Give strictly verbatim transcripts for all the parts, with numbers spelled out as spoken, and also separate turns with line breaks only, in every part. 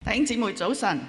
弟兄姊妹早晨。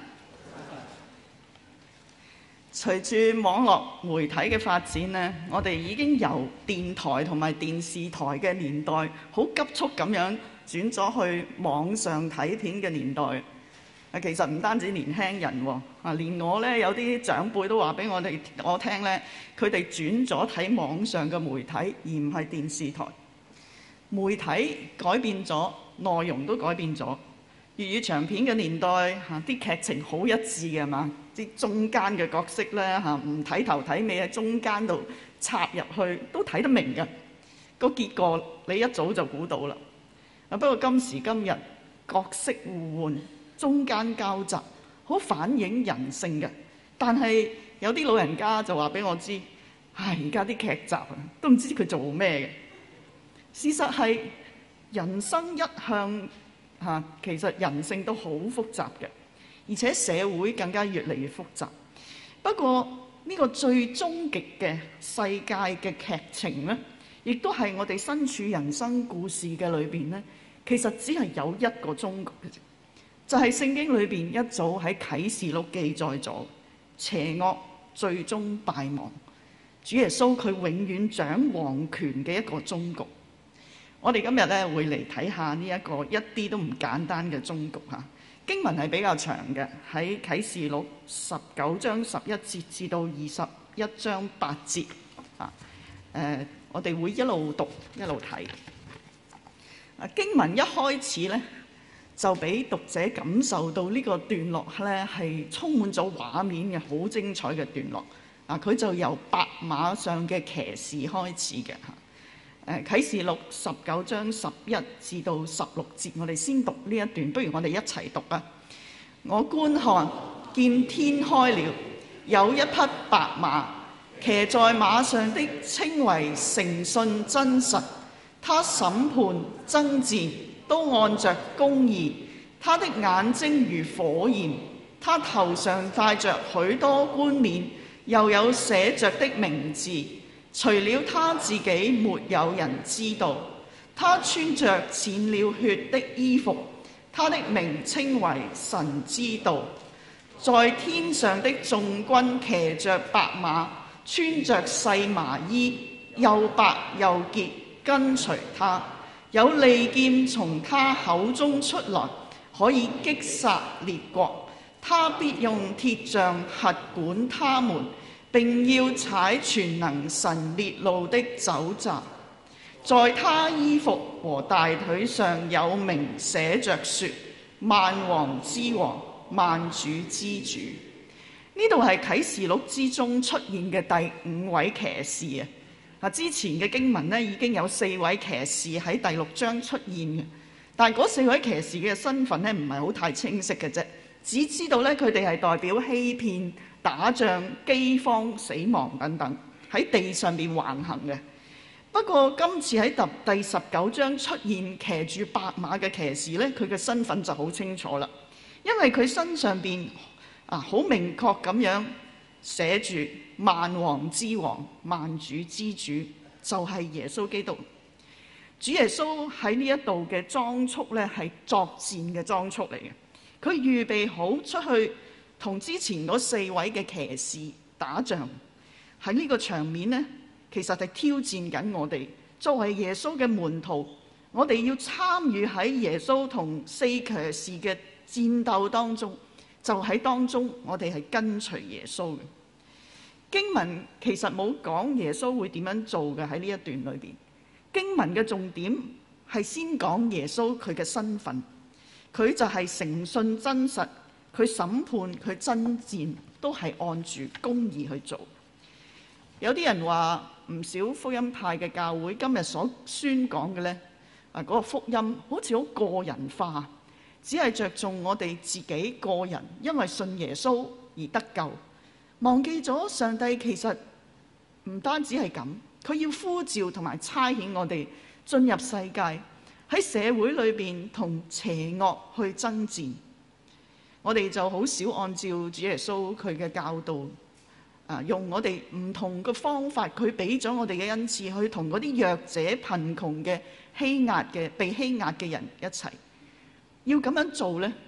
隨住網絡媒體嘅發展呢，我哋已經由電台同埋電視台嘅年代，好急速咁樣轉咗去網上睇片嘅年代。啊，其實唔單止年輕人喎，啊，連我呢有啲長輩都話俾我哋我聽呢，佢哋轉咗睇網上嘅媒體，而唔係電視台。媒體改變咗，內容都改變咗。粵語長片嘅年代嚇，啲劇情好一致嘅嘛，啲中間嘅角色咧嚇，唔睇頭睇尾喺中間度插入去都睇得明嘅，個結果你一早就估到啦。啊，不過今時今日角色互換，中間交集，好反映人性嘅。但係有啲老人家就話俾我知，唉，而家啲劇集啊，都唔知佢做咩嘅。事實係人生一向嚇，其實人性都好複雜嘅，而且社會更加越嚟越複雜。不過呢個最終極嘅世界嘅劇情呢，亦都係我哋身處人生故事嘅裏邊呢，其實只係有一個終局嘅啫，就係聖經裏邊一早喺啟示錄記載咗邪惡最終敗亡，主耶穌佢永遠掌王權嘅一個終局。我哋今日咧會嚟睇下呢一個一啲都唔簡單嘅終局嚇。經文係比較長嘅，喺啟示錄十九章十一節至到二十一章八節啊。誒，我哋會一路讀一路睇。啊，經文一開始咧就俾讀者感受到呢個段落咧係充滿咗畫面嘅，好精彩嘅段落。啊，佢就由白馬上嘅騎士開始嘅嚇。誒，啟示錄十九章十一至到十六節，我哋先讀呢一段，不如我哋一齊讀啊！我觀看，見天開了，有一匹白馬，騎在馬上的稱為誠信真實，他審判爭戰都按着公義，他的眼睛如火焰，他頭上戴着許多冠冕，又有寫着的名字。除了他自己，沒有人知道。他穿着濺了血的衣服，他的名稱為神之道。在天上的眾軍騎着白馬，穿着細麻衣，又白又潔，跟隨他。有利劍從他口中出來，可以擊殺列國。他必用鐵杖轄管他們，並要踩全能神烈怒的酒醡。在他衣服和大腿上有名寫着說：萬王之王，萬主之主。呢度係啟示錄之中出現嘅第五位騎士啊！之前嘅經文呢已經有四位騎士喺第六章出現嘅，但係嗰四位騎士嘅身份呢唔係好太清晰嘅啫，只知道呢，佢哋係代表欺騙、打仗、饑荒、死亡等等，喺地上邊橫行嘅。不過今次喺第第十九章出現騎住白馬嘅騎士呢，佢嘅身份就好清楚啦，因為佢身上邊啊好明確咁樣寫住萬王之王、萬主之主，就係耶穌基督。主耶穌喺呢一度嘅裝束呢，係作戰嘅裝束嚟嘅，佢預備好出去同之前嗰四位嘅騎士打仗。喺呢個場面呢，其實係挑戰緊我哋作為耶穌嘅門徒，我哋要參與喺耶穌同四騎士嘅戰鬥當中，就喺當中我哋係跟隨耶穌嘅。經文其實冇講耶穌會點樣做嘅，喺呢一段裏邊，經文嘅重點係先講耶穌佢嘅身份，佢就係誠信真實，佢審判佢爭戰都係按住公義去做。有啲人話唔少福音派嘅教會今日所宣講嘅呢，啊、那、嗰個福音好似好個人化，只係着重我哋自己個人因為信耶穌而得救，忘記咗上帝其實唔單止係咁，佢要呼召同埋差遣我哋進入世界，喺社會裏邊同邪惡去爭戰。我哋就好少按照主耶穌佢嘅教導啊，用我哋唔同嘅方法，佢俾咗我哋嘅恩賜去同嗰啲弱者、貧窮嘅、欺壓嘅、被欺壓嘅人一齊。要咁樣做呢，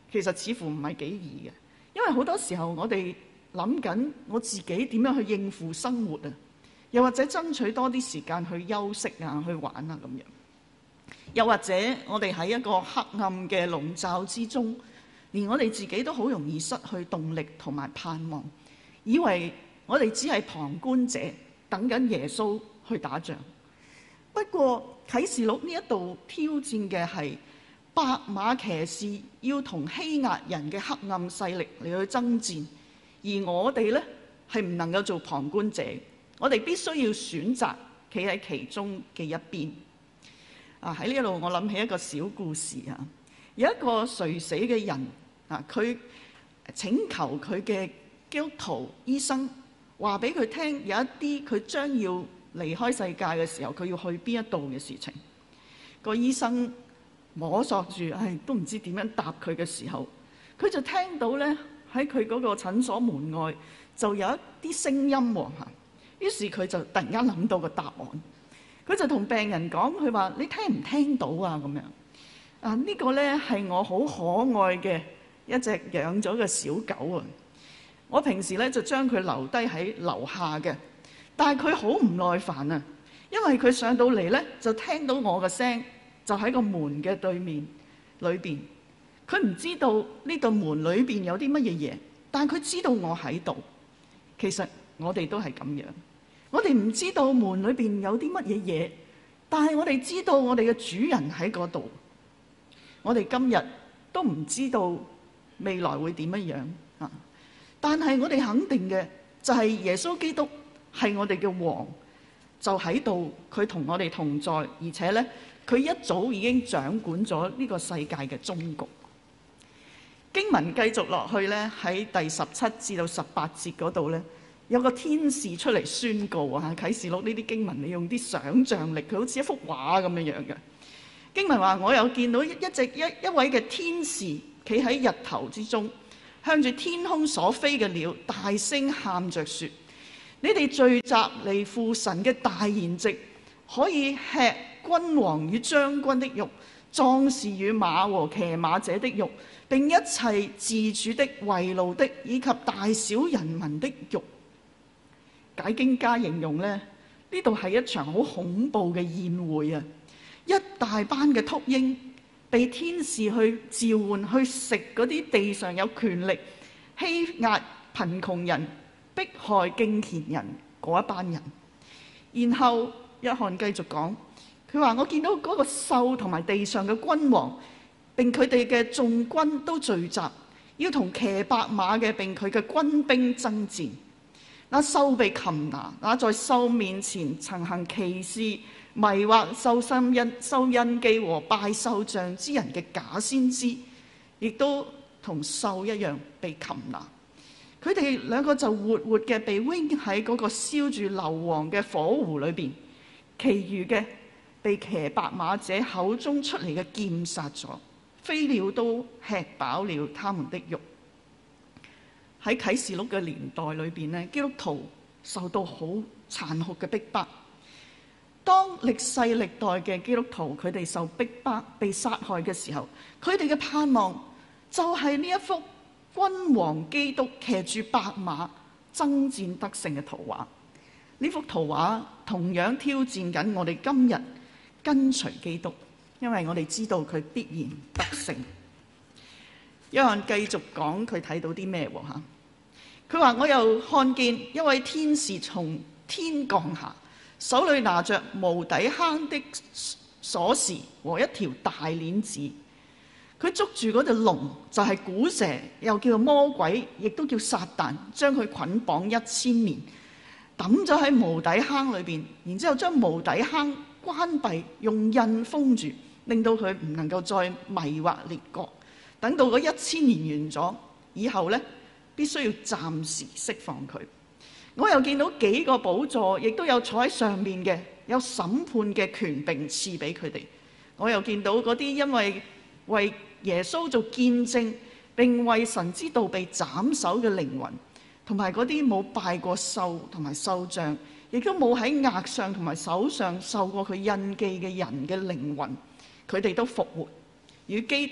其實似乎唔係幾易嘅，因為好多時候我哋諗緊我自己點樣去應付生活啊，又或者爭取多啲時間去休息啊、去玩啊咁樣。又或者我哋喺一個黑暗嘅籠罩之中，連我哋自己都好容易失去動力同埋盼望，以為我哋只係旁觀者，等緊耶穌去打仗。不過啟示錄呢一度挑戰嘅係白馬騎士要同欺壓人嘅黑暗勢力嚟去爭戰，而我哋呢係唔能夠做旁觀者，我哋必須要選擇企喺其中嘅一邊。啊！喺呢一度我諗起一個小故事啊，有一個垂死嘅人啊，佢請求佢嘅基督徒醫生話俾佢聽，有一啲佢將要離開世界嘅時候，佢要去邊一度嘅事情。個醫生摸索住，唉，都唔知點樣答佢嘅時候，佢就聽到咧喺佢嗰個診所門外就有一啲聲音喎嚇。於是佢就突然間諗到個答案。佢就同病人講，佢話：你聽唔聽到啊？咁樣啊，呢個呢係我好可愛嘅一隻養咗嘅小狗啊！我平時呢就將佢留低喺樓下嘅，但係佢好唔耐煩啊，因為佢上到嚟呢就聽到我嘅聲，就喺個門嘅對面裏邊。佢唔知道呢度門裏邊有啲乜嘢嘢，但係佢知道我喺度。其實我哋都係咁樣。我哋唔知道門裏邊有啲乜嘢嘢，但係我哋知道我哋嘅主人喺嗰度。我哋今日都唔知道未來會點樣樣啊！但係我哋肯定嘅就係耶穌基督係我哋嘅王，就喺度，佢同我哋同在，而且呢，佢一早已經掌管咗呢個世界嘅終局。經文繼續落去呢，喺第十七至到十八節嗰度呢，有個天使出嚟宣告啊！啟示錄呢啲經文，你用啲想像力，佢好似一幅畫咁樣樣嘅。經文話：我又見到一一隻一一位嘅天使企喺日頭之中，向住天空所飛嘅鳥大聲喊着說：你哋聚集嚟父神嘅大筵席，可以吃君王與將軍的肉，壯士與馬和騎馬者的肉，並一切自主的、為奴的，以及大小人民的肉。解經家形容呢，呢度係一場好恐怖嘅宴會啊！一大班嘅禿鷹被天使去召喚去食嗰啲地上有權力欺壓貧窮人、迫害敬虔人嗰一班人。然後約翰繼續講，佢話：我見到嗰個獸同埋地上嘅君王並佢哋嘅眾軍都聚集，要同騎白馬嘅並佢嘅軍兵爭戰。那獸被擒拿，那在獸面前曾行奇事、迷惑受心印、受印記和拜獸像之人嘅假先知，亦都同獸一樣被擒拿。佢哋兩個就活活嘅被扔喺嗰個燒住硫磺嘅火湖裏邊，其餘嘅被騎白馬者口中出嚟嘅劍殺咗。飛鳥都吃飽了他們的肉。喺啟示錄嘅年代裏邊咧，基督徒受到好殘酷嘅逼迫。當歷世歷代嘅基督徒佢哋受逼迫、被殺害嘅時候，佢哋嘅盼望就係呢一幅君王基督騎住白馬爭戰得勝嘅圖畫。呢幅圖畫同樣挑戰緊我哋今日跟隨基督，因為我哋知道佢必然得勝。約翰繼續講佢睇到啲咩喎嚇？佢話：我又看見一位天使從天降下，手裏拿着無底坑的鎖匙和一條大鏈子。佢捉住嗰隻龍，就係古蛇，又叫做魔鬼，亦都叫撒旦，將佢捆綁一千年，抌咗喺無底坑裏邊，然之後將無底坑關閉，用印封住，令到佢唔能夠再迷惑列國。等到嗰一千年完咗以後呢，必須要暫時釋放佢。我又見到幾個寶座，亦都有坐喺上面嘅，有審判嘅權柄賜俾佢哋。我又見到嗰啲因為為耶穌做見證並為神之道被斬首嘅靈魂，同埋嗰啲冇拜過獸同埋獸像，亦都冇喺額上同埋手上受過佢印記嘅人嘅靈魂，佢哋都復活，與基督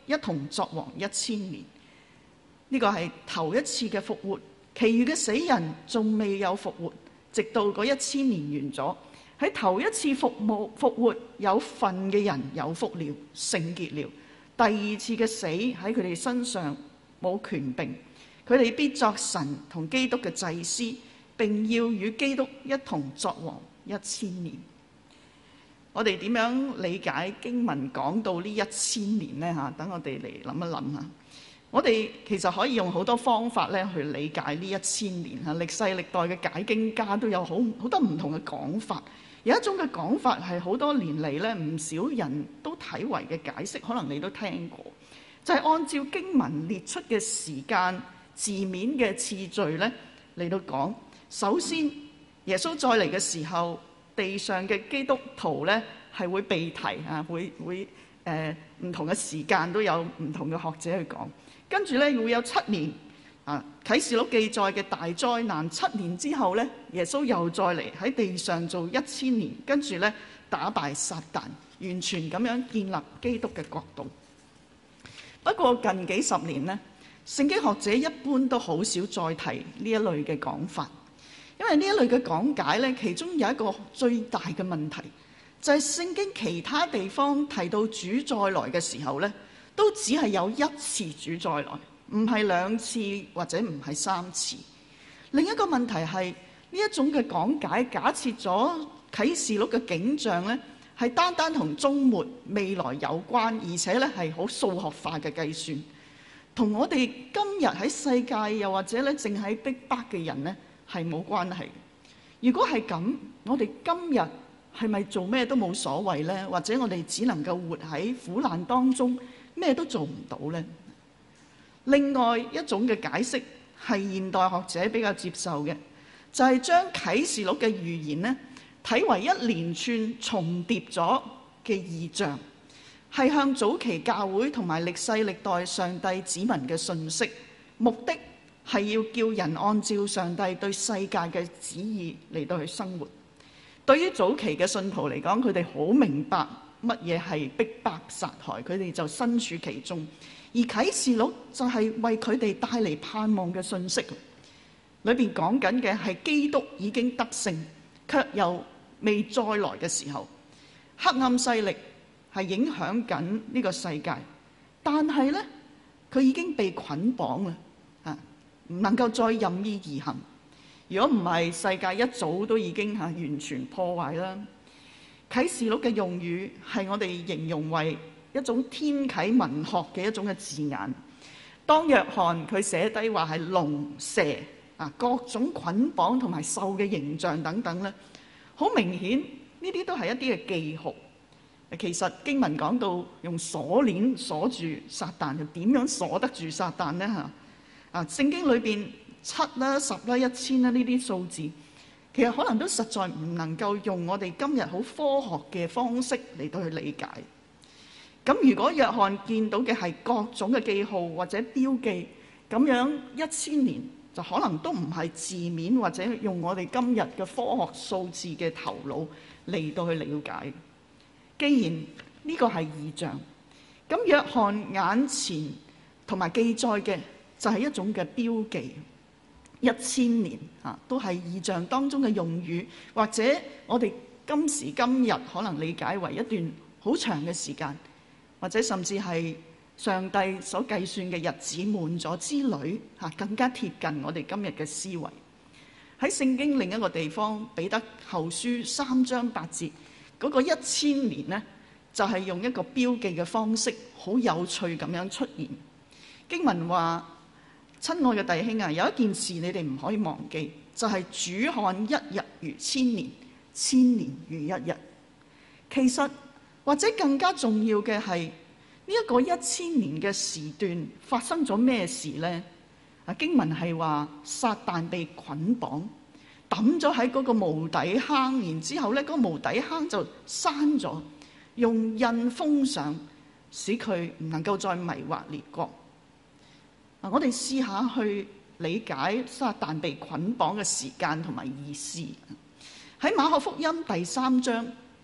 一同作王一千年。呢個係頭一次嘅復活，其餘嘅死人仲未有復活，直到嗰一千年完咗。喺頭一次復活復活有份嘅人有福了，聖潔了。第二次嘅死喺佢哋身上冇權柄，佢哋必作神同基督嘅祭司，並要與基督一同作王一千年。我哋點樣理解經文講到呢一千年呢？嚇，等我哋嚟諗一諗嚇。我哋其實可以用好多方法咧去理解呢一千年嚇。歷世歷代嘅解經家都有好好多唔同嘅講法。有一種嘅講法係好多年嚟咧唔少人都睇為嘅解釋，可能你都聽過，就係按照經文列出嘅時間字面嘅次序咧嚟到講。首先，耶穌再嚟嘅時候，地上嘅基督徒咧係會被提啊，會會誒唔同嘅時間都有唔同嘅學者去講。跟住咧會有七年啊，啟示錄記載嘅大災難，七年之後咧，耶穌又再嚟喺地上做一千年，跟住咧打敗撒旦，完全咁樣建立基督嘅國度。不過近幾十年呢，聖經學者一般都好少再提呢一類嘅講法，因為呢一類嘅講解咧，其中有一個最大嘅問題，就係聖經其他地方提到主再來嘅時候咧，都只係有一次主再來，唔係兩次或者唔係三次。另一個問題係呢一種嘅講解，假設咗啟示錄嘅景象咧係單單同終末未來有關，而且咧係好數學化嘅計算，同我哋今日喺世界又或者咧正喺逼迫嘅人咧係冇關係。如果係咁，我哋今日係咪做咩都冇所謂呢？或者我哋只能夠活喺苦難當中，咩都做唔到呢？另外一種嘅解釋係現代學者比較接受嘅，就係將啟示錄嘅預言呢睇為一連串重疊咗嘅異象，係向早期教會同埋歷世歷代上帝子民嘅信息，目的係要叫人按照上帝對世界嘅旨意嚟到去生活。對於早期嘅信徒嚟講，佢哋好明白乜嘢係逼迫殺害，佢哋就身處其中。而啟示錄就係為佢哋帶嚟盼望嘅信息，裏邊講緊嘅係基督已經得勝，卻又未再來嘅時候，黑暗勢力係影響緊呢個世界，但係呢，佢已經被捆綁啦，啊，唔能夠再任意而行。如果唔係，世界一早都已經嚇完全破壞啦。啟示錄嘅用語係我哋形容為一種天啟文學嘅一種嘅字眼。當約翰佢寫低話係龍蛇啊，各種捆綁同埋獸嘅形象等等咧，好明顯呢啲都係一啲嘅記號。其實經文講到用鎖鏈鎖住撒旦，又點樣鎖得住撒旦呢？嚇啊！聖經裏邊七啦、十啦、一千啦呢啲數字，其實可能都實在唔能夠用我哋今日好科學嘅方式嚟到去理解。咁如果約翰見到嘅係各種嘅記號或者標記，咁樣一千年就可能都唔係字面或者用我哋今日嘅科學數字嘅頭腦嚟到去了解。既然呢個係異象，咁約翰眼前同埋記載嘅就係一種嘅標記。一千年啊，都係異象當中嘅用語，或者我哋今時今日可能理解為一段好長嘅時間，或者甚至係上帝所計算嘅日子滿咗之類嚇，更加貼近我哋今日嘅思維。喺聖經另一個地方，彼得後書三章八節嗰個一千年呢，就係用一個標記嘅方式，好有趣咁樣出現。經文話：親愛嘅弟兄啊，有一件事你哋唔可以忘記，就係主看一日如千年，千年如一日。其實或者更加重要嘅係呢一個一千年嘅時段發生咗咩事呢？啊，經文係話撒旦被捆綁，抌咗喺嗰個無底坑，然之後咧嗰個無底坑就閂咗，用印封上，使佢唔能夠再迷惑列國。嗱，我哋試下去理解撒旦被捆綁嘅時間同埋意思。喺馬可福音第三章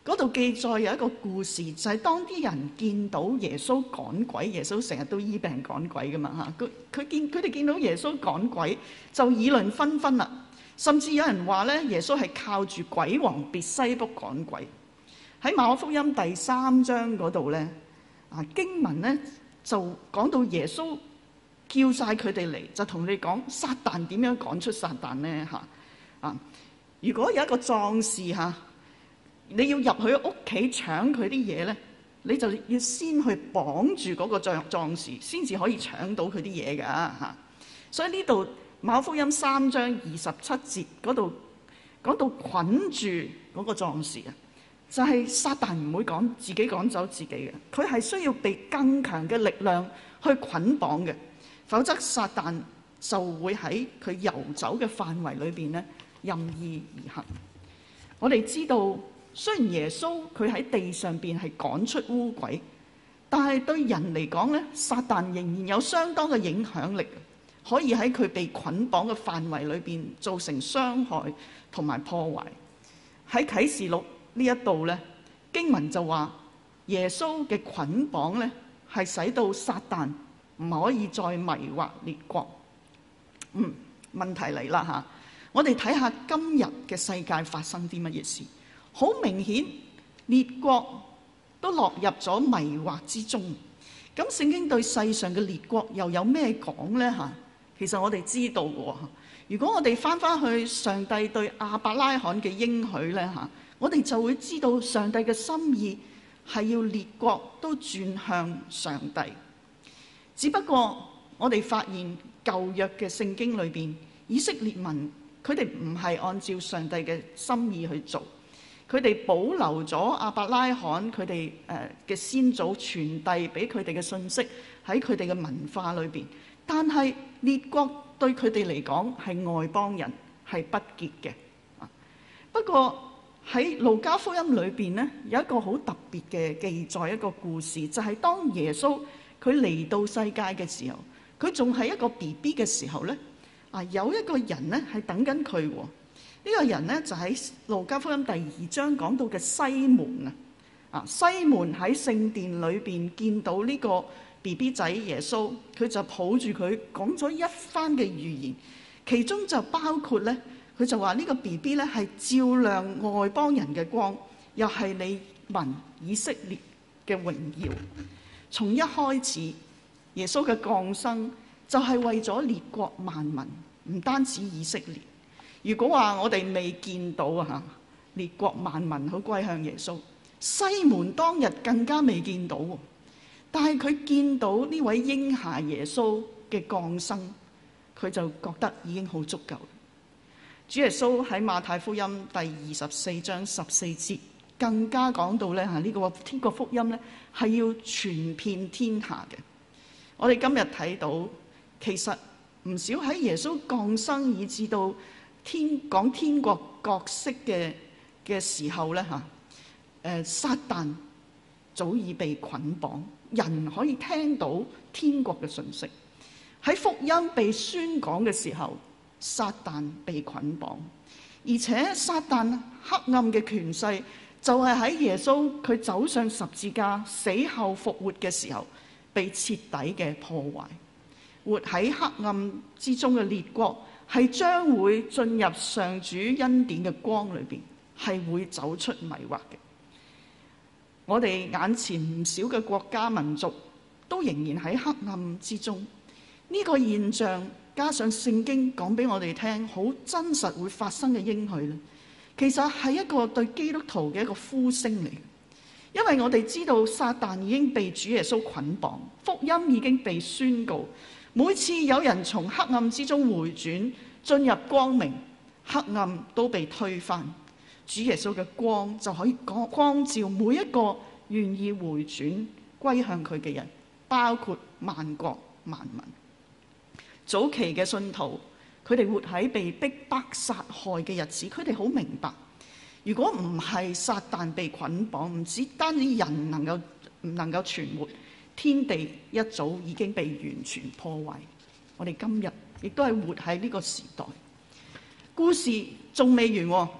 嗰度記載有一個故事，就係、是、當啲人見到耶穌趕鬼，耶穌成日都醫病趕鬼噶嘛嚇，佢佢見佢哋見到耶穌趕鬼就議論紛紛啦，甚至有人話咧耶穌係靠住鬼王別西卜趕鬼。喺馬可福音第三章嗰度咧，啊經文咧就講到耶穌叫晒佢哋嚟，就同你講撒旦點樣趕出撒旦咧嚇啊！如果有一個壯士嚇，你要入佢屋企搶佢啲嘢咧，你就要先去綁住嗰個壯壯士，先至可以搶到佢啲嘢㗎嚇。所以呢度馬可福音三章二十七節嗰度講到捆住嗰個壯士啊，就係、是、撒旦唔會趕自己趕走自己嘅，佢係需要被更強嘅力量去捆綁嘅，否則撒旦就會喺佢遊走嘅範圍裏邊咧任意而行。我哋知道，雖然耶穌佢喺地上邊係趕出污鬼，但係對人嚟講咧，撒旦仍然有相當嘅影響力，可以喺佢被捆綁嘅範圍裏邊造成傷害同埋破壞。喺啟示錄呢一度咧，經文就話耶穌嘅捆綁咧係使到撒旦唔可以再迷惑列國。嗯，問題嚟啦嚇，我哋睇下今日嘅世界發生啲乜嘢事。好明顯，列國都落入咗迷惑之中。咁聖經對世上嘅列國又有咩講呢？嚇，其實我哋知道喎。如果我哋翻翻去上帝對亞伯拉罕嘅應許呢，嚇，我哋就會知道上帝嘅心意係要列國都轉向上帝。只不過我哋發現舊約嘅聖經裏邊，以色列民佢哋唔係按照上帝嘅心意去做。佢哋保留咗亞伯拉罕佢哋誒嘅先祖傳遞俾佢哋嘅信息喺佢哋嘅文化裏邊，但係列國對佢哋嚟講係外邦人，係不潔嘅。不過喺路加福音裏邊呢，有一個好特別嘅記載，一個故事，就係、是、當耶穌佢嚟到世界嘅時候，佢仲係一個 B B 嘅時候呢，啊有一個人呢係等緊佢喎。呢個人呢，就喺路加福音第二章講到嘅西門啊，啊西門喺聖殿裏邊見到呢個 B B 仔耶穌，佢就抱住佢講咗一番嘅預言，其中就包括呢，佢就話呢個 B B 咧係照亮外邦人嘅光，又係你民以色列嘅榮耀。從一開始，耶穌嘅降生就係為咗列國萬民，唔單止以色列。如果話我哋未見到啊，列國萬民好歸向耶穌，西門當日更加未見到，但係佢見到呢位嬰孩耶穌嘅降生，佢就覺得已經好足夠。主耶穌喺馬太福音第二十四章十四節更加講到咧嚇，呢個天國福音咧係要傳遍天下嘅。我哋今日睇到，其實唔少喺耶穌降生以至到天講天國角色嘅嘅時候咧嚇，誒撒旦早已被捆綁，人可以聽到天國嘅訊息。喺福音被宣講嘅時候，撒旦被捆綁，而且撒旦黑暗嘅權勢就係喺耶穌佢走上十字架死後復活嘅時候被徹底嘅破壞。活喺黑暗之中嘅列國係將會進入上主恩典嘅光裏邊，係會走出迷惑嘅。我哋眼前唔少嘅國家民族都仍然喺黑暗之中，呢個現象加上聖經講俾我哋聽好真實會發生嘅應許咧，其實係一個對基督徒嘅一個呼聲嚟。因為我哋知道撒旦已經被主耶穌捆綁，福音已經被宣告。每次有人從黑暗之中回轉進入光明，黑暗都被推翻，主耶穌嘅光就可以光照每一個願意回轉歸向佢嘅人，包括萬國萬民。早期嘅信徒，佢哋活喺被逼迫殺害嘅日子，佢哋好明白，如果唔係撒旦被捆綁，唔止單止人能夠唔能夠存活，天地一早已經被完全破壞。我哋今日亦都係活喺呢個時代。故事仲未完，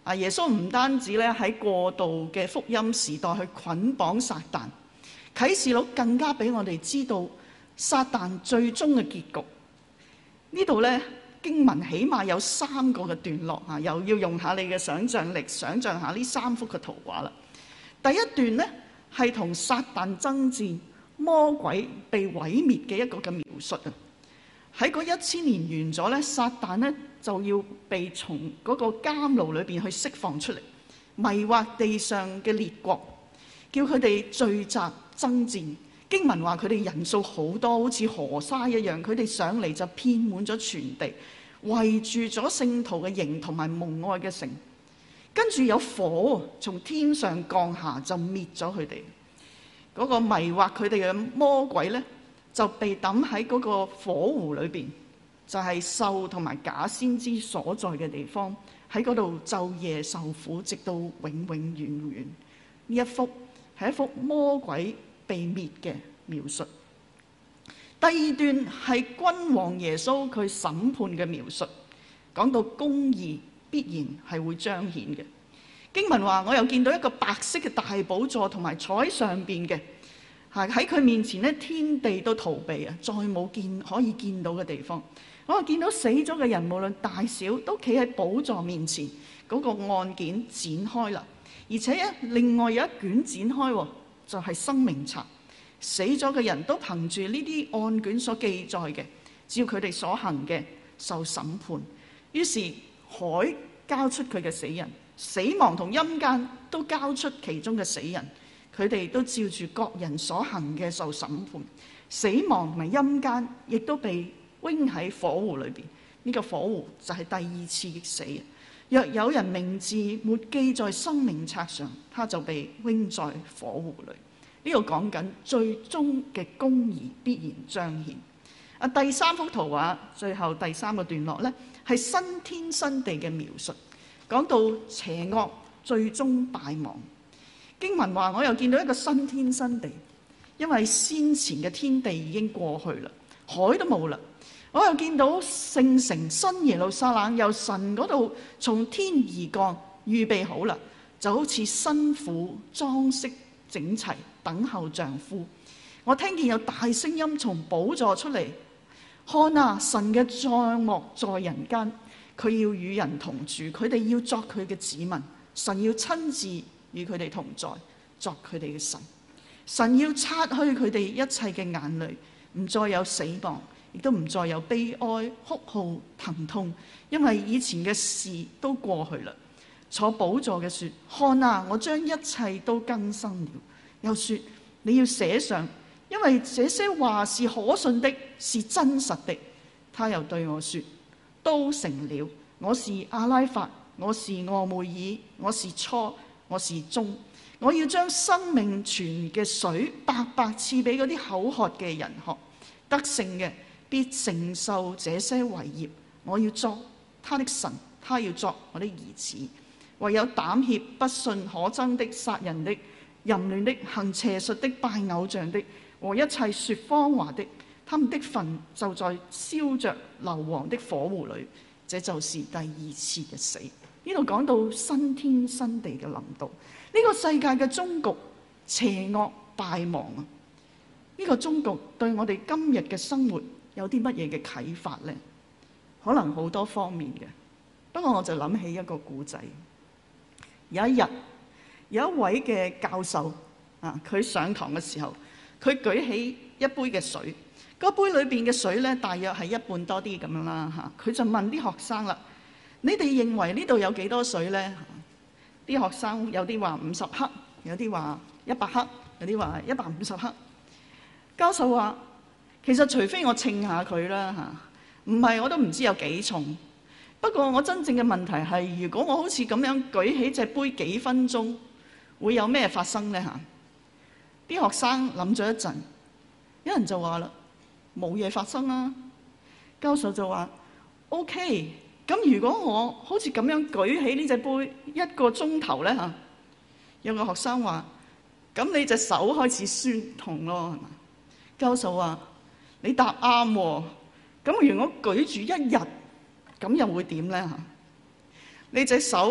啊，耶穌唔單止咧喺過渡嘅福音時代去捆綁撒旦，啟示錄更加俾我哋知道撒旦最終嘅結局。呢度咧經文起碼有三個嘅段落啊，又要用下你嘅想像力，想像下呢三幅嘅圖畫啦。第一段呢，係同撒旦爭戰、魔鬼被毀滅嘅一個嘅描述啊。喺嗰一千年完咗咧，撒旦咧就要被從嗰個監牢裏邊去釋放出嚟，迷惑地上嘅列國，叫佢哋聚集爭戰。經文話佢哋人數好多，好似河沙一樣，佢哋上嚟就遍滿咗全地，圍住咗聖徒嘅營同埋蒙愛嘅城。跟住有火從天上降下，就滅咗佢哋。嗰個迷惑佢哋嘅魔鬼咧，就被抌喺嗰個火湖裏邊，就係獸同埋假先知所在嘅地方，喺嗰度晝夜受苦，直到永永遠遠。呢一幅係一幅魔鬼被滅嘅描述。第二段係君王耶穌佢審判嘅描述，講到公義必然係會彰顯嘅。經文話：我又見到一個白色嘅大寶座，同埋坐喺上邊嘅。喺佢面前咧，天地都逃避啊，再冇見可以見到嘅地方。我見到死咗嘅人，無論大小，都企喺寶座面前。嗰、那個案件展開啦，而且咧另外有一卷展開，就係、是、生命冊。死咗嘅人都憑住呢啲案卷所記載嘅，照佢哋所行嘅受審判。於是海交出佢嘅死人，死亡同陰間都交出其中嘅死人。佢哋都照住各人所行嘅受審判，死亡同埋陰間亦都被扔喺火湖裏邊。呢、這個火湖就係第二次嘅死。若有人名字沒記在生命冊上，他就被扔在火湖裏。呢度講緊最終嘅公義必然彰顯。啊，第三幅圖畫最後第三個段落呢，係新天新地嘅描述，講到邪惡最終敗亡。經文話：我又見到一個新天新地，因為先前嘅天地已經過去啦，海都冇啦。我又見到聖城新耶路撒冷由神嗰度從天而降，預備好啦，就好似新婦裝飾整齊，等候丈夫。我聽見有大聲音從寶座出嚟，看啊，神嘅帳幕在人間，佢要與人同住，佢哋要作佢嘅子民，神要親自與佢哋同在，作佢哋嘅神。神要擦去佢哋一切嘅眼淚，唔再有死亡，亦都唔再有悲哀、哭號、疼痛，因為以前嘅事都過去啦。坐寶座嘅說：看啊，我將一切都更新了。又說：你要寫上，因為這些話是可信的，是真實的。他又對我說：都成了。我是阿拉法，我是俄梅爾，我是初，我是終。我要將生命泉嘅水白白賜俾嗰啲口渴嘅人喝，得勝嘅必承受這些為業。我要作他的神，他要作我的兒子。唯有膽怯、不信、可憎的、殺人的、淫亂的、行邪術的、拜偶像的和一切説謊話的，他們的份就在燒着硫磺的火湖裏。這就是第二次嘅死。呢度講到新天新地嘅臨到，呢、這個世界嘅終局邪惡敗亡啊！呢、這個終局對我哋今日嘅生活有啲乜嘢嘅啟發呢？可能好多方面嘅，不過我就諗起一個故仔。有一日，有一位嘅教授啊，佢上堂嘅時候，佢舉起一杯嘅水，嗰杯裏邊嘅水咧，大約係一半多啲咁樣啦嚇。佢就問啲學生啦：你哋認為呢度有幾多水呢？啲學生有啲話五十克，有啲話一百克，有啲話一百五十克。教授話：其實除非我稱下佢啦嚇，唔係我都唔知有幾重。不過我真正嘅問題係，如果我好似咁樣舉起隻杯幾分鐘，會有咩發生呢嚇？啲學生諗咗一陣，有人就話啦：冇嘢發生啦。教授就話：OK。咁如果我好似咁樣舉起呢隻杯一個鐘頭咧嚇，有個學生話：咁你隻手開始酸痛咯，係嘛？教授話：你答啱喎。咁如果舉住一日，咁又會點咧嚇？你隻手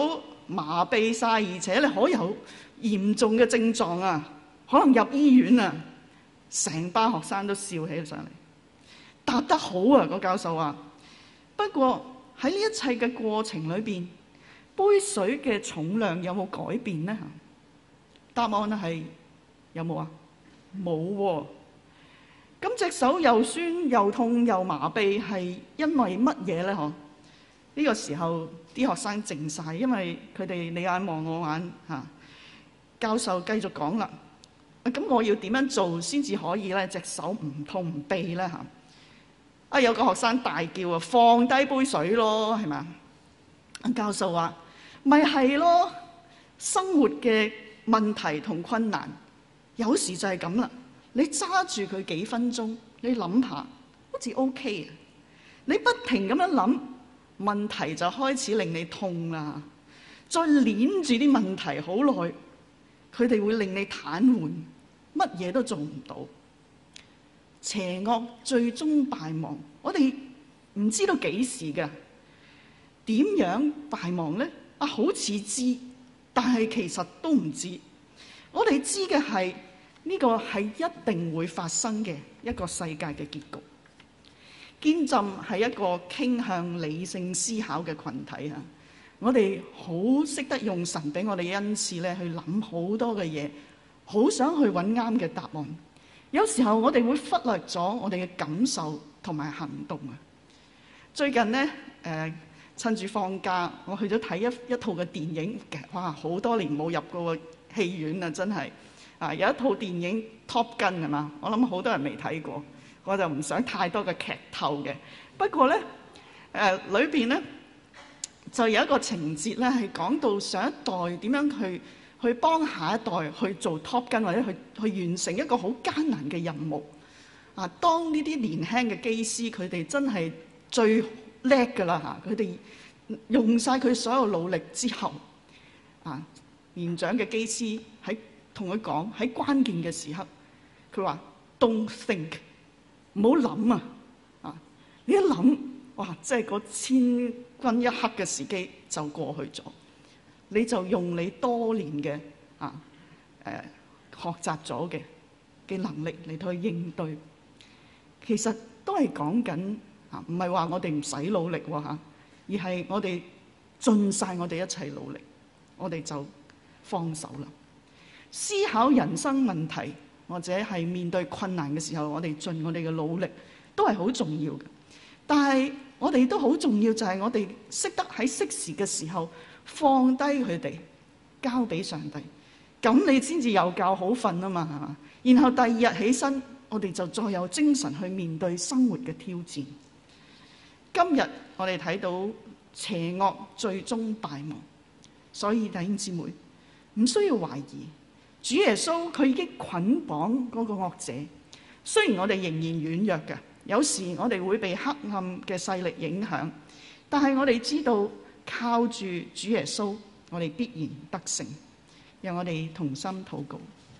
麻痹晒，而且咧可有嚴重嘅症狀啊，可能入醫院啊。成班學生都笑起上嚟，答得好啊！個教授話：不過喺呢一切嘅過程裏邊，杯水嘅重量有冇改變呢？答案係有冇啊？冇喎。咁隻手又酸又痛又麻痹，係因為乜嘢呢？嗬？呢個時候啲學生靜晒，因為佢哋你眼望我眼嚇。教授繼續講啦。咁我要點樣做先至可以咧？隻手唔痛唔痹咧嚇！啊，有個學生大叫啊，放低杯水咯，係咪？教授話：咪係咯，生活嘅問題同困難，有時就係咁啦。你揸住佢幾分鐘，你諗下，好似 OK 啊。你不停咁樣諗，問題就開始令你痛啦。再捏住啲問題好耐，佢哋會令你癱瘓。乜嘢都做唔到，邪惡最終敗亡。我哋唔知道幾時㗎，點樣敗亡呢？啊，好似知，但係其實都唔知。我哋知嘅係呢個係一定會發生嘅一個世界嘅結局。堅浸係一個傾向理性思考嘅群體啊！我哋好識得用神俾我哋恩賜咧，去諗好多嘅嘢。好想去揾啱嘅答案，有時候我哋會忽略咗我哋嘅感受同埋行動啊！最近呢，誒、呃、趁住放假，我去咗睇一一套嘅電影，哇！好多年冇入過戲院啦，真係啊！有一套電影《Top Gun》係嘛？我諗好多人未睇過，我就唔想太多嘅劇透嘅。不過呢，誒裏邊呢就有一個情節咧，係講到上一代點樣去。去幫下一代去做 Top Gun，或者去去完成一個好艱難嘅任務啊！當呢啲年輕嘅機師，佢哋真係最叻㗎啦嚇！佢哋用晒佢所有努力之後啊，年長嘅機師喺同佢講喺關鍵嘅時刻，佢話 Don't think， 唔好諗啊！啊，你一諗，哇！即係嗰千鈞一刻嘅時機就過去咗。你就用你多年嘅啊誒、呃、學習咗嘅嘅能力嚟到去應對，其實都係講緊啊，唔係話我哋唔使努力喎嚇，而係我哋盡晒我哋一切努力，我哋就放手啦。思考人生問題或者係面對困難嘅時候，我哋盡我哋嘅努力都係好重要嘅。但係我哋都好重要，就係我哋識得喺適時嘅時候，放低佢哋，交俾上帝，咁你先至有覺好瞓啊嘛，係嘛？然後第二日起身，我哋就再有精神去面對生活嘅挑戰。今日我哋睇到邪惡最終敗亡，所以弟兄姊妹唔需要懷疑，主耶穌佢已經捆綁嗰個惡者。雖然我哋仍然軟弱嘅，有時我哋會被黑暗嘅勢力影響，但係我哋知道，靠住主耶穌，我哋必然得勝。讓我哋同心禱告。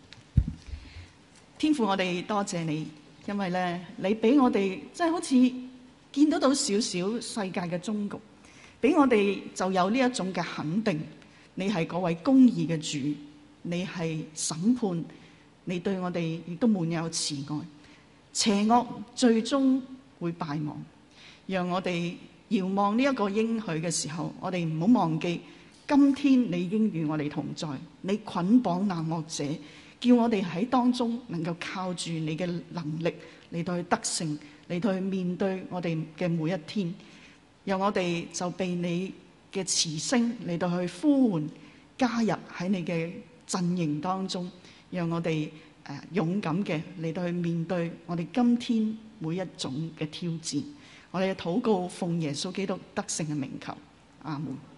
天父，我哋多謝你，因為咧，你俾我哋即係好似見得到少少世界嘅終局，俾我哋就有呢一種嘅肯定。你係嗰位公義嘅主，你係審判，你對我哋亦都滿有慈愛。邪惡最終會敗亡，讓我哋遙望呢一個應許嘅時候，我哋唔好忘記，今天你已經與我哋同在，你捆綁那惡者，叫我哋喺當中能夠靠住你嘅能力嚟到去得勝，嚟到去面對我哋嘅每一天。讓我哋就被你嘅慈聲嚟到去呼喚，加入喺你嘅陣營當中，讓我哋誒勇敢嘅嚟到去面對我哋今天每一種嘅挑戰。我哋嘅禱告奉耶穌基督得勝嘅名求，阿門。